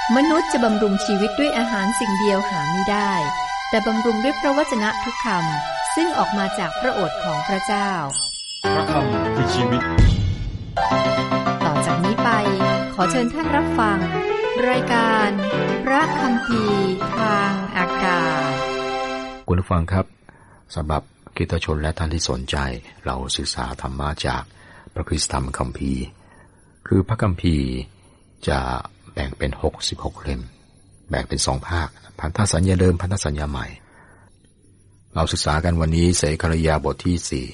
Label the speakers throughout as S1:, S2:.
S1: มนุษย์จะบำรุงชีวิตด้วยอาหารสิ่งเดียวหาไม่ได้แต่บำรุงด้วยพระวจนะทุกคำซึ่งออกมาจากพระโอษฐ์ของพระเจ้า
S2: พระคำคือชีวิต
S1: ต่อจากนี้ไปขอเชิญท่านรับฟังรายการพระคัมภีร์ทางอากาศ
S3: คุณผู้ฟังครับสำหรับคริสตชนและท่านที่สนใจเราศึกษาธรรมะจากพระคริสตธรรมคัมภีร์คือพระคัมภีร์จะแบ่งเป็น66เล่มแบ่งเป็น2ภาคพันธสัญญาเดิมพันธสัญญาใหม่เราศึกษากันวันนี้เสกรยาบทที่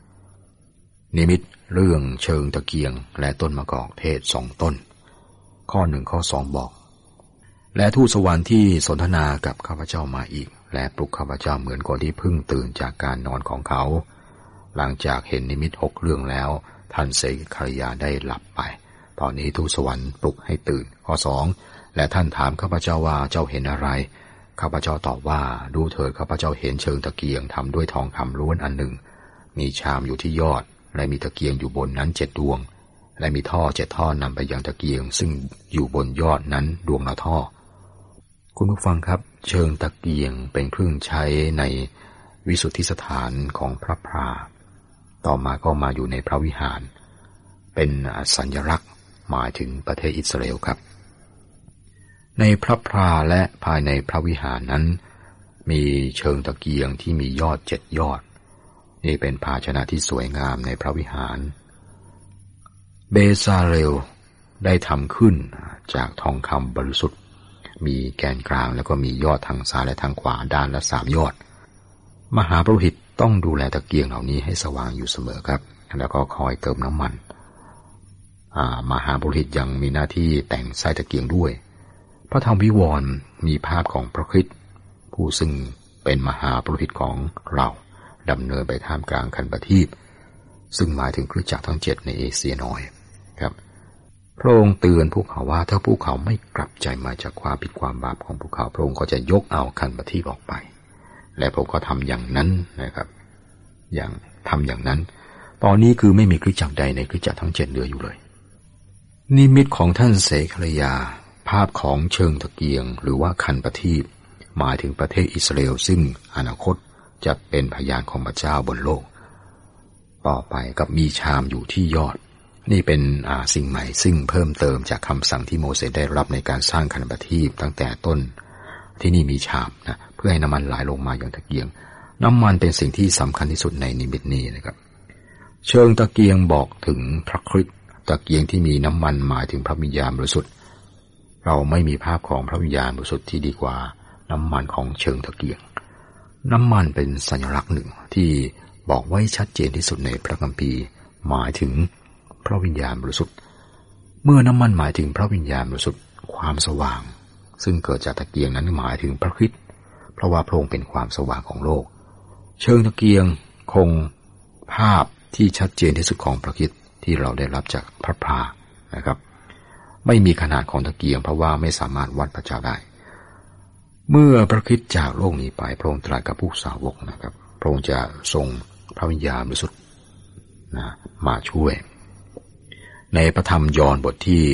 S3: 4นิมิตเรื่องเชิงตะเกียงและต้นมะกอกเทศ2ต้นข้อ1ข้อ2บอกและทูตสวรรค์ที่สนทนากับข้าพเจ้ามาอีกและปลุกข้าพเจ้าเหมือนคนที่เพิ่งตื่นจากการนอนของเขาหลังจากเห็นนิมิต6เรื่องแล้วท่านเสกรยาได้หลับไปตอนนี้ทูตสวรรค์ปลุกให้ตื่นข้อ2และท่านถามข้าพเจ้าว่าเจ้าเห็นอะไรข้าพเจ้าตอบว่าดูเถิดข้าพเจ้าเห็นเชิงตะเกียงทำด้วยทองคำล้วนอันหนึ่งมีชามอยู่ที่ยอดและมีตะเกียงอยู่บนนั้น7ดวงและมีท่อ7ท่อนำไปยังตะเกียงซึ่งอยู่บนยอดนั้นดวงละท่อคุณผู้ฟังครับเชิงตะเกียงเป็นเครื่องใช้ในวิสุทธิสถานของพระพราต่อมาก็มาอยู่ในพระวิหารเป็นสัญลักษณ์หมายถึงประเทศอิสราเอลครับในพระพราและภายในพระวิหารนั้นมีเชิงตะเกียงที่มียอด7ยอดนี่เป็นภาชนะที่สวยงามในพระวิหารเบซาเรลได้ทำขึ้นจากทองคำบริสุทธิ์มีแกนกลางแล้วก็มียอดทางซ้ายและทางขวาด้านละ3ยอดมหาปุโรหิตต้องดูแลตะเกียงเหล่านี้ให้สว่างอยู่เสมอครับแล้วก็คอยเติมน้ำมันมหาปุโรหิตยังมีหน้าที่แต่งไส้ตะเกียงด้วยพระธรรมวิวรณ์มีภาพของพระคริสต์ผู้ซึ่งเป็นมหาปุโรหิตของเราดำเนินไปท่ามกลางคันปทีปซึ่งหมายถึงคริสตจักรทั้ง7ในเอเชียน้อยครับพระองค์เตือนพวกเขาว่าถ้าพวกเขาไม่กลับใจมาจากความผิดความบาปของพวกเขาพระองค์ก็จะยกเอาคันปทีปออกไปและพระองค์ก็ทำอย่างนั้นนะครับทำอย่างนั้นตอนนี้คือไม่มีคริสตจักรใดในคริสตจักรทั้ง7เหลืออยู่เลยนิมิตของท่านเสกรยาภาพของเชิงตะเกียงหรือว่าคันปทีปหมายถึงประเทศอิสราเอลซึ่งอนาคตจะเป็นพยานของพระเจ้าบนโลกต่อไปกับมีชามอยู่ที่ยอดนี่เป็นสิ่งใหม่ซึ่งเพิ่มเติมจากคำสั่งที่โมเสสได้รับในการสร้างคันปทีปตั้งแต่ต้นที่นี่มีชามนะเพื่อให้น้ำมันไหลลงมาอย่างตะเกียงน้ำมันเป็นสิ่งที่สำคัญที่สุดในนิมิตนี้นะครับเชิงตะเกียงบอกถึงพระคริสต์ตะเกียงที่มีน้ำมันหมายถึงพระวิญญาณบริสุทธิ์เราไม่มีภาพของพระวิญญาณบริสุทธิ์ที่ดีกว่าน้ำมันของเชิงตะเกียงน้ำมันเป็นสัญลักษณ์หนึ่งที่บอกไว้ชัดเจนที่สุดในพระคัมภีร์หมายถึงพระวิญญาณบริสุทธิ์เมื่อน้ำมันหมายถึงพระวิญญาณบริสุทธิ์ความสว่างซึ่งเกิดจากตะเกียงนั้นหมายถึงพระคริสต์เพราะว่าพระองค์เป็นความสว่างของโลกเชิงตะเกียงคงภาพที่ชัดเจนที่สุดของพระคริสต์ที่เราได้รับจากพระพรานะครับไม่มีขนาดของตะเกียงเพราะว่าไม่สามารถวัดพระเจ้าได้เมื่อพระคริสต์จากโลกนี้ไปพระองค์ตรัสกับผู้สาวกนะครับพระองค์จะทรงพระวิญญาณบริสุทธิ์มาช่วยในพระธรรมยอห์นบทที่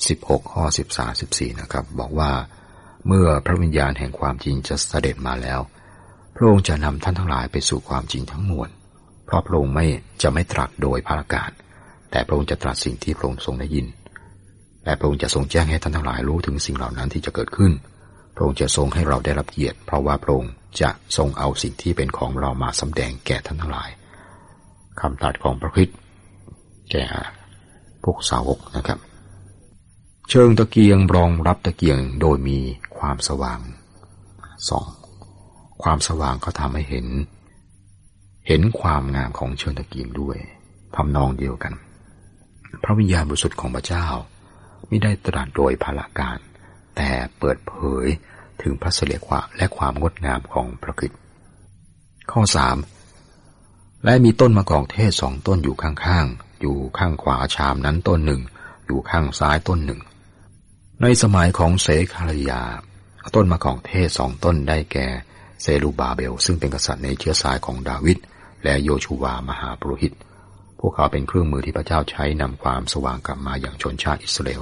S3: 16ข้อ13-14นะครับบอกว่าเมื่อพระวิญญาณแห่งความจริงจะเสด็จมาแล้วพระองค์จะนำท่านทั้งหลายไปสู่ความจริงทั้งมวลเพราะพระองค์จะไม่ตรัสโดยพระอากาศแต่พระองค์จะตรัสสิ่งที่พระองค์ทรงได้ยินและพระองค์จะทรงแจ้งให้ท่านทั้งหลายรู้ถึงสิ่งเหล่านั้นที่จะเกิดขึ้นพระองค์จะทรงให้เราได้รับเกียรติเพราะว่าพระองค์จะทรงเอาสิ่งที่เป็นของเรามาสำแดงแก่ท่านทั้งหลายคำตรัสของพระคริสต์แก่พวกสาวกนะครับเชิงตะเกียงรองรับตะเกียงโดยมีความสว่าง2ความสว่างก็ทำให้เห็นความงามของเชิงตะเกียงด้วยทำนองเดียวกันพระวิญญาณบริสุทธิ์ของพระเจ้าไม่ได้ตรัสโดยพระละการแต่เปิดเผยถึงพระสิริและความงดงามของพระคริสต์ข้อ3และมีต้นมะกอกเทศ2ต้นอยู่ข้างๆอยู่ข้างขวาชามนั้นต้นหนึ่งอยู่ข้างซ้ายต้นหนึ่งในสมัยของเสคารยาต้นมะกอกเทศ2ต้นได้แก่เซรุบาเบลซึ่งเป็นกษัตริย์ในเชื้อสายของดาวิดและโยชูวามหาปุโรหิตพวกเขาเป็นเครื่องมือที่พระเจ้าใช้นำความสว่างกลับมาอย่างชนชาติอิสราเอล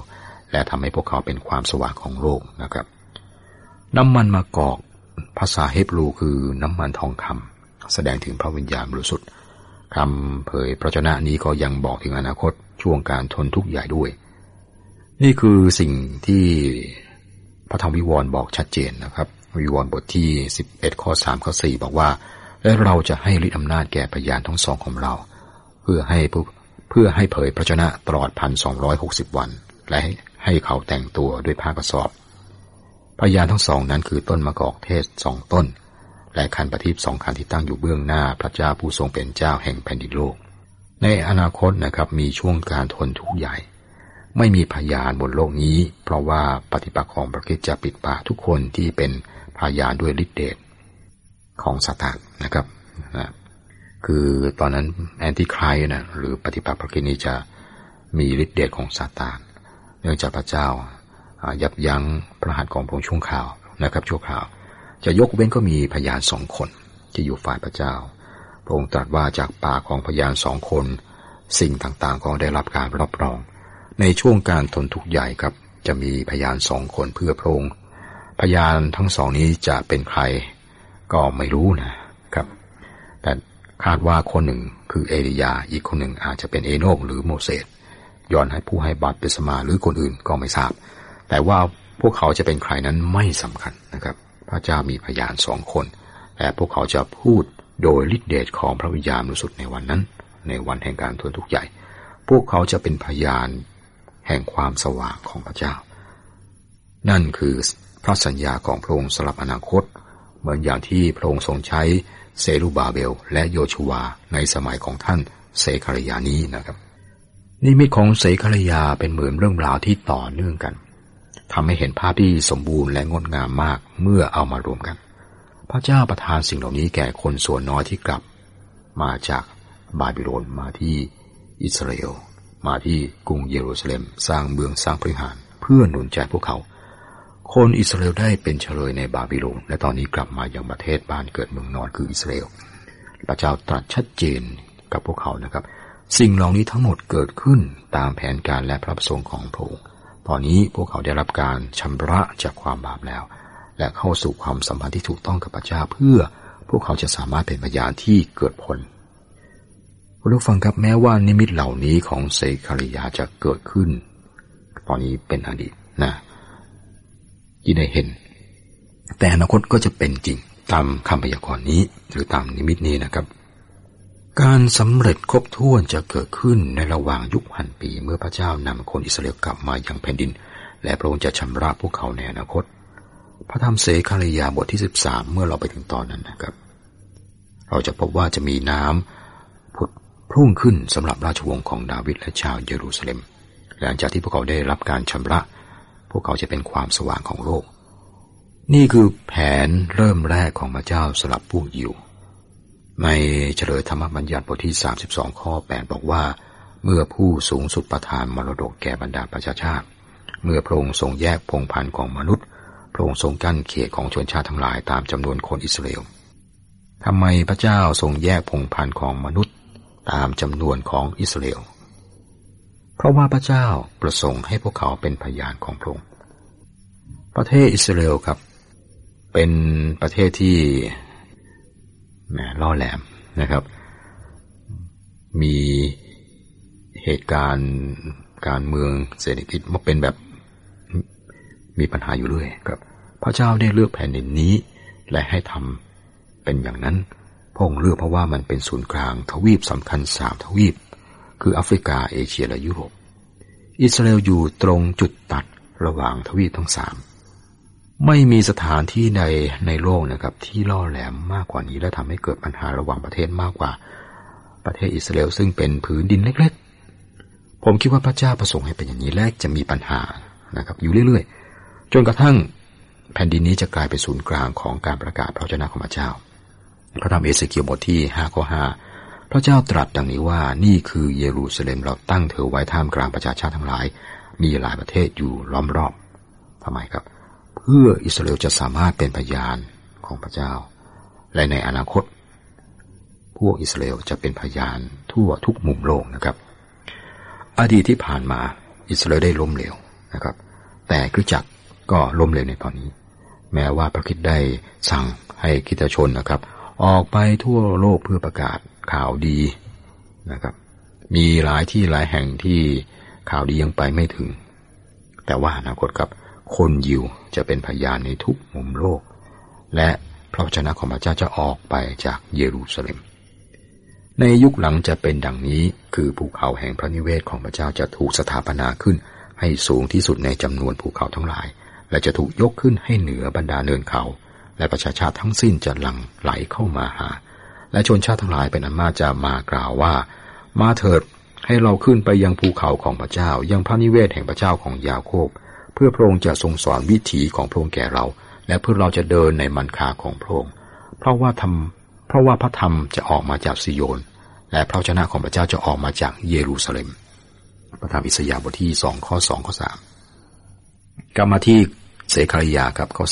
S3: และทำให้พวกเขาเป็นความสว่างของโลกนะครับน้ำมันมะกอกภาษาฮีบรูคือน้ำมันทองคำแสดงถึงพระวิญญาณบริสุทธิ์คำเผยพระชนะนี้ก็ยังบอกถึงอนาคตช่วงการทนทุกข์ใหญ่ด้วยนี่คือสิ่งที่พระธรรมวิวรณ์บอกชัดเจนนะครับวิวรณ์บทที่11ข้อ3ข้อ4บอกว่าและเราจะให้ฤทธิอำนาจแก่พยานทั้งสองของเราเพื่อให้เผยพระชนะตลอด 1,260 วันและให้เขาแต่งตัวด้วยผ้ากระสอบพยานทั้งสองนั้นคือต้นมะกอกเทศ2ต้นและคันประทีป2คันที่ตั้งอยู่เบื้องหน้าพระเจ้าผู้ทรงเป็นเจ้าแห่งแผ่นดินโลกในอนาคตนะครับมีช่วงการทนทุกข์ใหญ่ไม่มีพยานบนโลกนี้เพราะว่าปฏิปักษ์ของพระคริสต์จะปิดปากทุกคนที่เป็นพยานด้วยฤทธิ์เดชของซาตานนะครับคือตอนนั้นแอนติไครส์นะหรือปฏิปักษ์พระคริสต์นี้จะมีฤทธิ์เดชของซาตานเนื่องจากพระเจ้ายับยั้งพระหัตถ์ของพระองค์ชั่วคราวนะครับชั่วคราวจะยกเว้นก็มีพยาน2 คนที่อยู่ฝ่ายพระเจ้าพระองค์ตรัสว่าจากปากของพยาน2 คนสิ่งต่างๆก็ได้รับการรับรองในช่วงการทนทุกข์ใหญ่ครับจะมีพยาน2 คนเพื่อพระองค์พยานทั้ง2นี้จะเป็นใครก็ไม่รู้นะครับแต่คาดว่าคนหนึ่งคือเอลียาอีกคนหนึ่งอาจจะเป็นเอโนกหรือโมเสสย้อนให้ผู้ให้บัพติศมาหรือคนอื่นก็ไม่ทราบแต่ว่าพวกเขาจะเป็นใครนั้นไม่สำคัญนะครับพระเจ้ามีพยาน2 คนและพวกเขาจะพูดโดยฤทธิเดชของพระวิญญาณบริสุทธิ์ในวันนั้นในวันแห่งการทนทุกข์ใหญ่พวกเขาจะเป็นพยานแห่งความสว่างของพระเจ้านั่นคือพระสัญญาของพระองค์สำหรับอนาคตเหมือนอย่างที่พระองค์ทรงใช้เซรุบาเบลและโยชูวาในสมัยของท่านเซคาริยานี้นะครับนิมิตของเซคาริยาเป็นเหมือนเรื่องราวที่ต่อเนื่องกันทำให้เห็นภาพที่สมบูรณ์และงดงามมากเมื่อเอามารวมกันพระเจ้าประทานสิ่งเหล่านี้แก่คนส่วนน้อยที่กลับมาจากบาบิโลนมาที่อิสราเอลมาที่กรุงเยรูซาเล็มสร้างเมืองสร้างพระวิหารเพื่อหนุนใจพวกเขาคนอิสราเอลได้เป็นเฉลยในบาบิโลนและตอนนี้กลับมายังประเทศบ้านเกิดเมืองนอนคืออิสราเอลพระเจ้าตรัสชัดเจนกับพวกเขานะครับสิ่งเหล่านี้ทั้งหมดเกิดขึ้นตามแผนการและพระประสงค์ของพระองค์ตอนนี้พวกเขาได้รับการชำระจากความบาปแล้วและเข้าสู่ความสัมพันธ์ที่ถูกต้องกับพระเจ้าเพื่อพวกเขาจะสามารถเป็นพยานที่เกิดผลคุณผู้ฟังครับแม้ว่านิมิตเหล่านี้ของเซคาริยาจะเกิดขึ้นตอนนี้เป็นอดีตที่ได้เห็นแต่อนาคตก็จะเป็นจริงตามคำพยากรณ์นี้หรือตามนิมิตนี้นะครับการสำเร็จครบถ้วนจะเกิดขึ้นในระหว่างยุค1,000 ปีเมื่อพระเจ้านำคนอิสราเอลกลับมายังแผ่นดินและพระองค์จะชำระพวกเขาในอนาคตพระธรรมเซคาริยาบทที่13เมื่อเราไปถึงตอนนั้นนะครับเราจะพบว่าจะมีน้ำผุดพุ่งขึ้นสำหรับราชวงศ์ของดาวิดและชาวเยรูซาเล็มหลังจากที่พวกเขาได้รับการชำระพวกเขาจะเป็นความสว่างของโลกนี่คือแผนเริ่มแรกของพระเจ้าสำหรับพวกยิวในเฉลยธรรมบัญญัติบทที่32ข้อ8บอกว่าเมื่อผู้สูงสุดประทานมรดกแก่บรรดาประชาชาติเมื่อพระองค์ทรงแยกพงศ์พันธุ์ของมนุษย์พระองค์ทรงกั้นเขตของชนชาติทั้งหลายตามจำนวนคนอิสราเอลทำไมพระเจ้าทรงแยกพงศ์พันธุ์ของมนุษย์ตามจำนวนของอิสราเอลเพราะว่าพระเจ้าประสงค์ให้พวกเขาเป็นพยานของพระองค์ประเทศอิสราเอลครับเป็นประเทศที่ล่อแหลมนะครับมีเหตุการณ์การเมืองเศรษฐกิจมาเป็นแบบมีปัญหาอยู่เรื่อยครับพระเจ้าได้เลือกแผ่นดินนี้และให้ทำเป็นอย่างนั้นพระองค์เลือกเพราะว่ามันเป็นศูนย์กลางทวีปสำคัญ3ทวีปคือแอฟริกาเอเชียและยุโรปอิสราเอลอยู่ตรงจุดตัดระหว่างทวีปทั้ง3ไม่มีสถานที่ใดในโลกนะครับที่ล่อแหลมมากกว่านี้และทำให้เกิดปัญหาระหว่างประเทศมากกว่าประเทศอิสราเอลซึ่งเป็นผืนดินเล็กๆผมคิดว่าพระเจ้าประสงค์ให้เป็นอย่างนี้และจะมีปัญหานะครับอยู่เรื่อยๆจนกระทั่งแผ่นดินนี้จะกลายเป็นศูนย์กลางของการประกาศพระวจนะของพระเจ้าพระธรรมเอเสเคียลบทที่5ข้อ5พระเจ้าตรัสดังนี้ว่านี่คือเยรูซาเล็มเราตั้งเธอไว้ท่ามกลางประชาชาติทั้งหลายมีหลายประเทศอยู่ล้อมรอบทำไมครับเพื่ออิสราเอลจะสามารถเป็นพยานของพระเจ้าและในอนาคตพวกอิสราเอลจะเป็นพยานทั่วทุกมุมโลกนะครับอดีตที่ผ่านมาอิสราเอลได้ล้มเหลวนะครับแต่คริสตจักรก็ล้มเหลวในตอนนี้แม้ว่าพระคริสต์ได้สั่งให้คริสตชนนะครับออกไปทั่วโลกเพื่อประกาศข่าวดีนะครับมีหลายที่หลายแห่งที่ข่าวดียังไปไม่ถึงแต่ว่าอนาคตครับคนยิวจะเป็นพยานในทุกมุมโลกและพระวจนะของพระเจ้าจะออกไปจากเยรูซาเล็มในยุคหลังจะเป็นดังนี้คือภูเขาแห่งพระนิเวศของพระเจ้าจะถูกสถาปนาขึ้นให้สูงที่สุดในจำนวนภูเขาทั้งหลายและจะถูกยกขึ้นให้เหนือบรรดาเนินเขาและประชาชาติทั้งสิ้นจะหลั่งไหลเข้ามาหาและชนชาติทั้งหลายเป็นอันมากจะมากล่าวว่ามาเถิดให้เราขึ้นไปยังภูเขาของพระเจ้ายังพระนิเวศแห่งพระเจ้าของยาโคบเพื่อพระองค์จะทรงสอนวิถีของพระองค์แก่เราและเพื่อเราจะเดินในมันคาของพระองค์เพราะว่าพระธรรมจะออกมาจากซิโยนและพระวจนะของพระเจ้าจะออกมาจากเยรูซาเล็มพระธรรมอิสยาห์บทที่2ข้อ2ข้อ3กลับมาที่เสคาริยาครับข้อ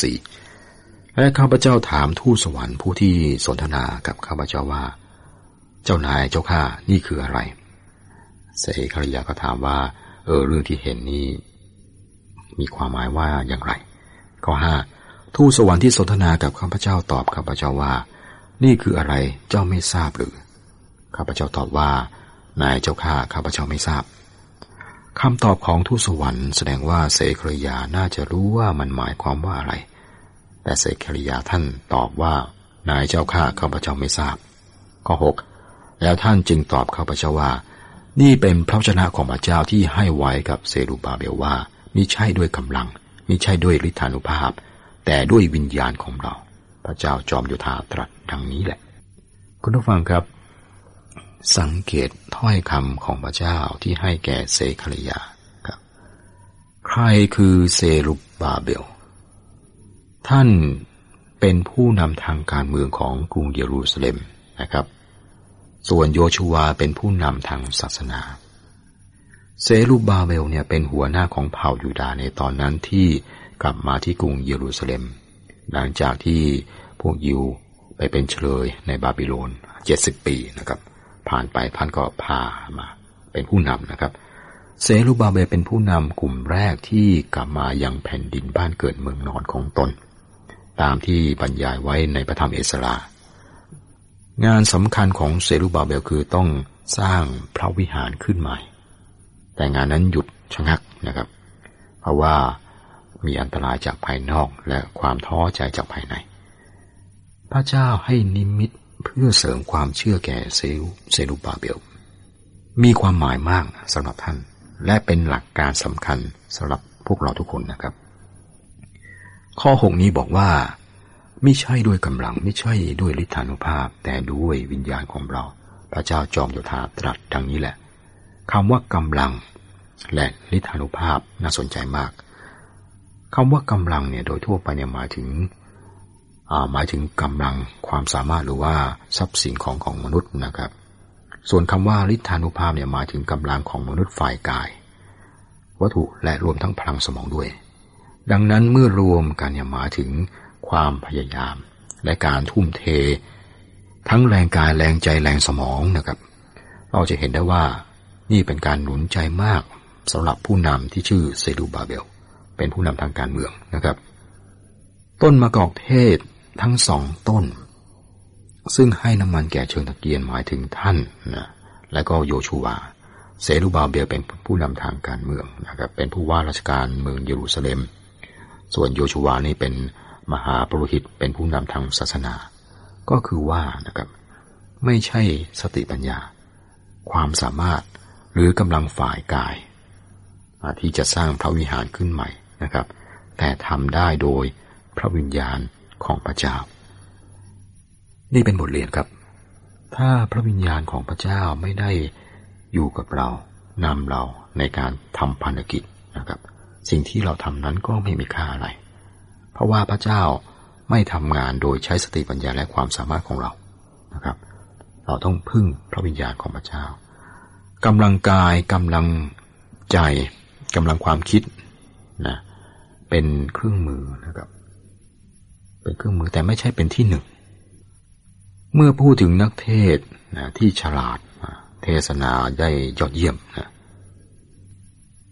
S3: 4และข้าพเจ้าถามทูตสวรรค์ผู้ที่สนทนากับข้าพเจ้าว่าเจ้านายเจ้าข้านี่คืออะไรเสคาริยาก็ถามว่าเรื่องที่เห็นนี้มีความหมายว่าอย่างไรข้อ5ทูตสวรรค์ที่สนทนากับข้าพเจ้าตอบข้าพเจ้าว่านี่คืออะไรเจ้าไม่ทราบหรือข้าพเจ้าตอบว่านายเจ้าข้าพเจ้าไม่ทราบคำตอบของทูตสวรรค์แสดงว่าเสคาริยาน่าจะรู้ว่ามันหมายความว่าอะไรแต่เสคาริยาท่านตอบว่านายเจ้าข้าพเจ้าไม่ทราบข้อ6แล้วท่านจึงตอบข้าพเจ้าว่านี่เป็นพระวจนะของพระเจ้าที่ให้ไว้กับเซรุบาเบลว่ามิใช่ด้วยกำลังมิใช่ด้วยฤทธานุภาพแต่ด้วยวิญญาณของเราพระเจ้าจอมโยธาตรัสดังนี้แหละคุณผู้ฟังครับสังเกตถ้อยคำของพระเจ้าที่ให้แก่เสคาริยาครับใครคือเซรุบาเบลท่านเป็นผู้นำทางการเมืองของกรุงเยรูซาเล็มนะครับส่วนโยชูวาเป็นผู้นำทางศาสนาเซรุบาเบลเนี่ยเป็นหัวหน้าของเผ่ายูดาห์ในตอนนั้นที่กลับมาที่กรุงเยรูซาเล็มหลังจากที่พวกยิวไปเป็นเฉลยในบาบิโลน70 ปีนะครับผ่านไปท่านก็พามาเป็นผู้นำนะครับเซรุบาเบลเป็นผู้นำกลุ่มแรกที่กลับมายังแผ่นดินบ้านเกิดเมืองนอนของตนตามที่บรรยายไว้ในพระธรรมเอสรางานสำคัญของเซรุบาเบลคือต้องสร้างพระวิหารขึ้นใหม่แต่งานนั้นหยุดชะงักนะครับเพราะว่ามีอันตรายจากภายนอกและความท้อใจจากภายในพระเจ้าให้นิมิตเพื่อเสริมความเชื่อแก่เซรุบาเบลมีความหมายมากสำหรับท่านและเป็นหลักการสำคัญสำหรับพวกเราทุกคนนะครับข้อ6นี้บอกว่าไม่ใช่ด้วยกำลังไม่ใช่ด้วยฤทธานุภาพแต่ด้วยวิญญาณของเราพระเจ้าจอมโยธาตรัสดังนี้แหละคำว่ากำลังและฤทธานุภาพน่าสนใจมากคำว่ากำลังเนี่ยโดยทั่วไปเนี่ยหมายถึงกำลังความสามารถหรือว่าทรัพย์สินของมนุษย์นะครับส่วนคำว่าฤทธานุภาพเนี่ยหมายถึงกำลังของมนุษย์ฝ่ายกายวัตถุและรวมทั้งพลังสมองด้วยดังนั้นเมื่อรวมกันเนี่ยหมายถึงความพยายามและการทุ่มเททั้งแรงกายแรงใจแรงสมองนะครับเราจะเห็นได้ว่านี่เป็นการหนุนใจมากสำหรับผู้นำที่ชื่อเซรุบาเบลเป็นผู้นำทางการเมืองนะครับต้นมะกอกเทศทั้ง2 ต้นซึ่งให้น้ำมันแก่เชิงตะเกียงหมายถึงท่านนะและก็โยชูวาเซรุบาเบลเป็นผู้นำทางการเมืองนะครับเป็นผู้ว่าราชการเมืองเยรูซาเล็มส่วนโยชูวานี่เป็นมหาปุโรหิตเป็นผู้นำทางศาสนาก็คือว่านะครับไม่ใช่สติปัญญาความสามารถหรือกำลังฝ่ายกายที่จะสร้างพระวิหารขึ้นใหม่นะครับแต่ทำได้โดยพระวิญญาณของพระเจ้านี่เป็นบทเรียนครับถ้าพระวิญญาณของพระเจ้าไม่ได้อยู่กับเรานำเราในการทำภารกิจนะครับสิ่งที่เราทำนั้นก็ไม่มีค่าอะไรเพราะว่าพระเจ้าไม่ทำงานโดยใช้สติปัญญาและความสามารถของเรานะครับเราต้องพึ่งพระวิญญาณของพระเจ้ากำลังกายกำลังใจกำลังความคิดนะเป็นเครื่องมือนะครับเป็นเครื่องมือแต่ไม่ใช่เป็นที่หนึ่งเมื่อพูดถึงนักเทศนะที่ฉลาดเทศนาได้ยอดเยี่ยมนะ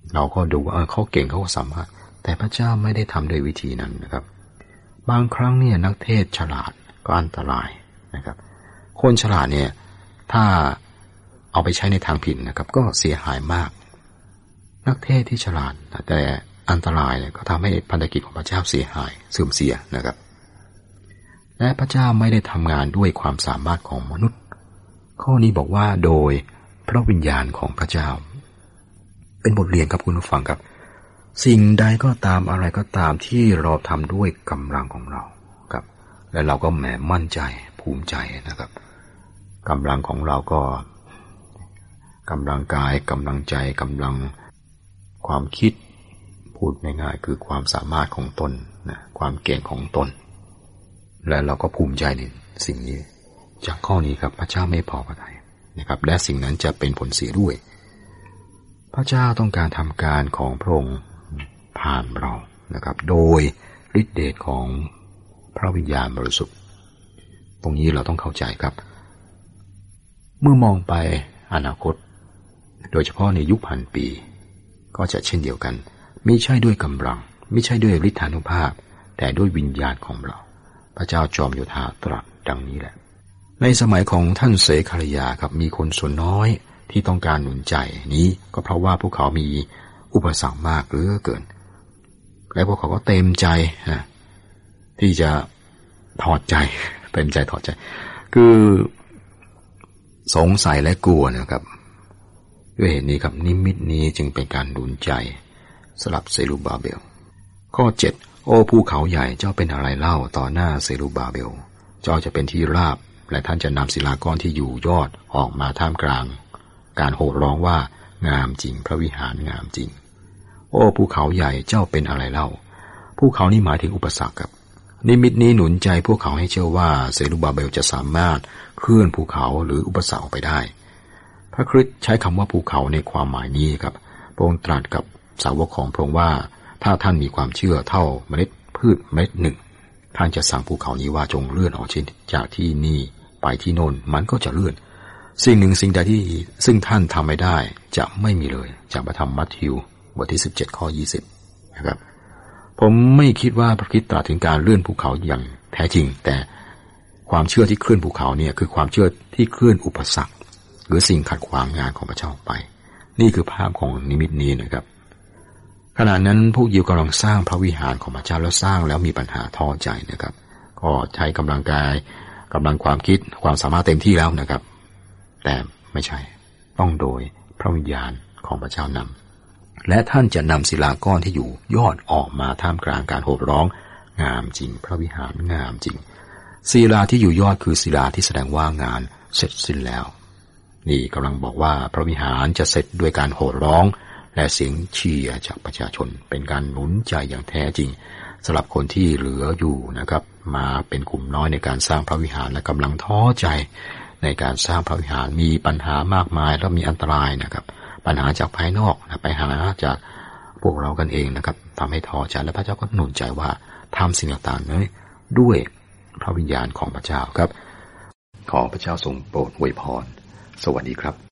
S3: เราก็ดูว่าเขาเก่งเขาสามารถแต่พระเจ้าไม่ได้ทำโดยวิธีนั้นนะครับบางครั้งเนี่ยนักเทศฉลาดก็อันตรายนะครับคนฉลาดเนี่ยถ้าเอาไปใช้ในทางผิดนะครับก็เสียหายมากนักเทศที่ฉลาดแต่อันตรายเนี่ยก็ทำให้พันธกิจของพระเจ้าเสียหายเสื่อมเสียนะครับและพระเจ้าไม่ได้ทำงานด้วยความสามารถของมนุษย์ข้อนี้บอกว่าโดยพระวิญญาณของพระเจ้าเป็นบทเรียนครับคุณผู้ฟังครับสิ่งใดก็ตามอะไรก็ตามที่เราทำด้วยกำลังของเราครับและเราก็แหมมั่นใจภูมิใจนะครับกำลังของเราก็กำลังกายกำลังใจกำลังความคิดพูดง่ายๆคือความสามารถของตนนะความเก่งของตนและเราก็ภูมิใจในสิ่งนี้จากข้อนี้ครับพระเจ้าไม่พอพระทัยนะครับและสิ่งนั้นจะเป็นผลเสียด้วยพระเจ้าต้องการทำการของพระองค์ผ่านเรานะครับโดยฤทธิเดชของพระวิญญาณบริสุทธิ์ตรงนี้เราต้องเข้าใจครับเมื่อมองไปอนาคตโดยเฉพาะในยุคพันปีก็จะเช่นเดียวกันไม่ใช่ด้วยกำลังไม่ใช่ด้วยฤทธานุภาพแต่ด้วยวิญญาณของเราพระเจ้าจอมโยธาตรัสดังนี้แหละในสมัยของท่านเสขารยาครับมีคนส่วนน้อยที่ต้องการหนุนใจนี้ก็เพราะว่าพวกเขามีอุปสรรคมากเหลือเกินและพวกเขาก็เต็มใจที่จะถอดใจเต็มใจถอดใจคือสงสัยและกลัวนะครับด้วยเหตุนี้ครับนิมิตนี้จึงเป็นการหนุนใจสำหรับเซรุบาเบลข้อ 7 โอ้ภูเขาใหญ่เจ้าเป็นอะไรเล่าต่อหน้าเซรุบาเบลเจ้าจะเป็นที่ราบและท่านจะนำศิลาก้อนที่อยู่ยอดออกมาท่ามกลางการโห่ร้องว่างามจริงพระวิหารงามจริงโอ้ภูเขาใหญ่เจ้าเป็นอะไรเล่าภูเขานี้หมายถึงอุปสรรคครับนิมิตนี้หนุนใจพวกเขาให้เชื่อว่าเซรุบาเบลจะสามารถเคลื่อนภูเขาหรืออุปสรรคออกไปได้พระคริสต์ใช้คำว่าภูเขาในความหมายนี้ครับพระองค์ตรัสกับสาวกของพระองค์ว่าถ้าท่านมีความเชื่อเท่าเมล็ดพืชเม็ดหนึ่งท่านจะสั่งภูเขานี้ว่าจงเลื่อนออกจากที่นี่ไปที่โน่นมันก็จะเลื่อนสิ่งหนึ่งสิ่งใดที่ซึ่งท่านทำไม่ได้จะไม่มีเลยจากพระธรรมมัทธิวบทที่17ข้อ20นะครับผมไม่คิดว่าพระคริสต์ตรัสถึงการเลื่อนภูเขาอย่างแท้จริงแต่ความเชื่อที่เคลื่อนภูเขาเนี่ยคือความเชื่อที่เคลื่อนอุปสรรคหรือสิ่งขัดขวางงานของพระเจ้าไปนี่คือภาพของนิมิตนี้นะครับขณะนั้นพวกยิวกำลังสร้างพระวิหารของพระเจ้าแล้วสร้างแล้วมีปัญหาท้อใจนะครับก็ใช้กำลังกายกำลังความคิดความสามารถเต็มที่แล้วนะครับแต่ไม่ใช่ต้องโดยพระวิญญาณของพระเจ้านำและท่านจะนำศิลาก้อนที่อยู่ยอดออกมาท่ามกลางการโห่ร้องงามจริงพระวิหารงามจริงศิลาที่อยู่ยอดคือศิลาที่แสดงว่างานเสร็จสิ้นแล้วนี่กำลังบอกว่าพระวิหารจะเสร็จด้วยการโห่ร้องและเสียงเชียร์จากประชาชนเป็นการหนุนใจอย่างแท้จริงสำหรับคนที่เหลืออยู่นะครับมาเป็นกลุ่มน้อยในการสร้างพระวิหารและกำลังท้อใจในการสร้างพระวิหารมีปัญหามากมายและมีอันตรายนะครับปัญหาจากภายนอกนะปัญหาจากพวกเรากันเองนะครับทำให้ท้อใจและพระเจ้าก็หนุนใจว่าทำสิ่งต่างๆนี้ด้วยพระวิญญาณของพระเจ้าครับขอพระเจ้าทรงโปรดอวยพรสวัสดีครับ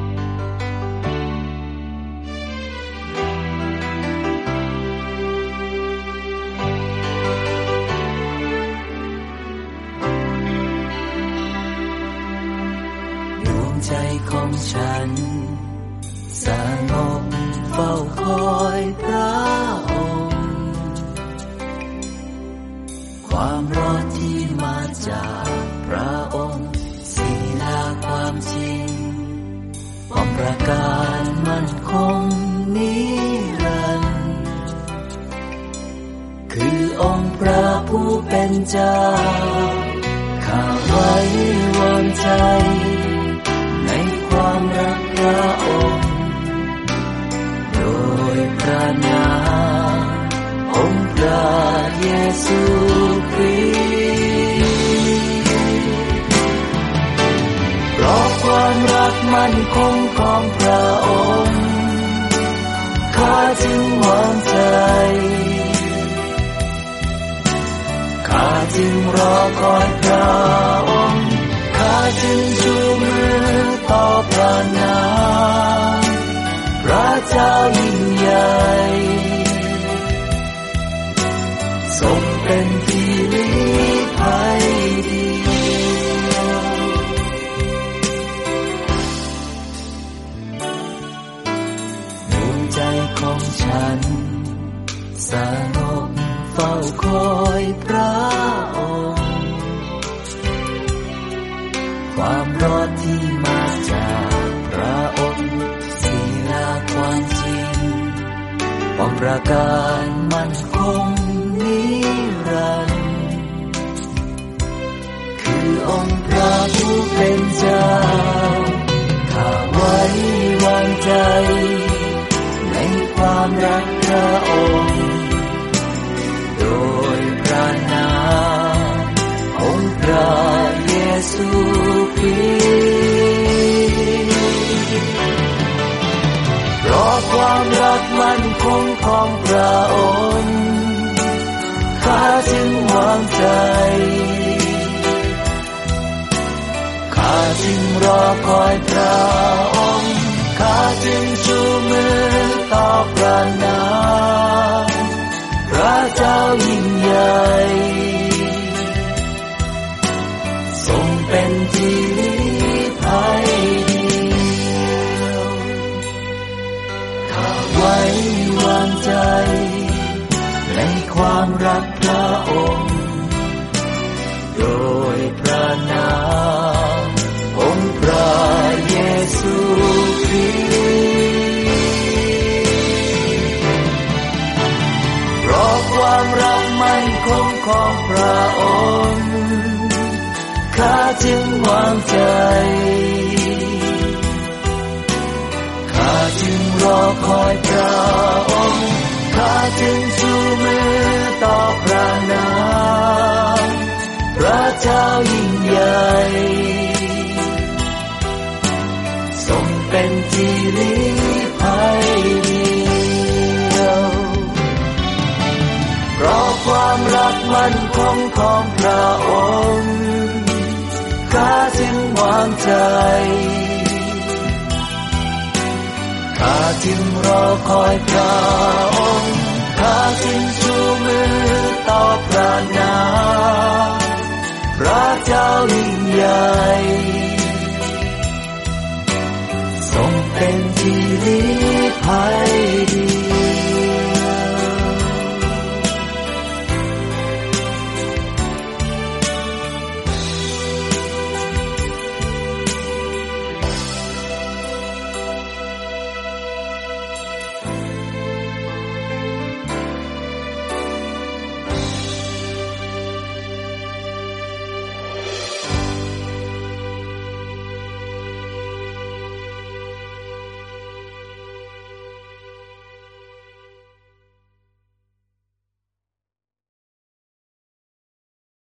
S4: ใจของฉันสงบเฝ้าคอยพระองค์ความรอดที่มาจากพระองค์ศิลาความจริงป้อมปราการมั่นคงนิรันดร์คือองค์พระผู้เป็นเจ้าข้าไว้วางใจความรักพระองค์โดยพระนามองค์พระเยซูคริสต์เพราะความรักมั่นคงของพระองค์ข้าจึงวางใจข้าจึงรอคอยพระองค์ข้าจึงชูมือต่อพระนามพระเจ้าจ้ายิ่งใหญ่ทรงเป็นที่ลี้ภัยดีดวงใจของฉันสงบเฝ้าคอยพระองค์ความรอดที่มาจากพระองค์ศิลาความจริงป้องประการมั่นคงนิรันดร์คือองค์พระผู้เป็นเจ้าข้าไว้วางใจในความรักพระองค์โดยพระนามองค์พระเยซูคริสต์เพราะความรักมั่นคงของพระองค์ข้าจึงวางใจข้าจึงรอคอยพระองค์ข้าจึงชูมือต่อพระนามพระเจ้ายิ่งใหญ่ทรงเป็นที่ลี้ภัยเดียวข้าไว้วางใจในความรักพระองค์โดยพระนามองค์พระเยซูคริสต์เพราะความรักมั่นคงของพระองค์ข้าจึงวางใจข้าจึงรอคอยพระองค์ข้าจึงชูมือต่อพระนามพระเจ้ายิ่งใหญ่ทรงเป็นที่ลี้ภัยเดียวเพราะความรักมั่นคงของพระองค์ข้าจึงวางใจข้าจึงรอคอยพระองค์ข้าจึงชูมือต่อพระนามพระเจ้ายิ่งใหญ่ทรงเป็นที่ลี้ภัย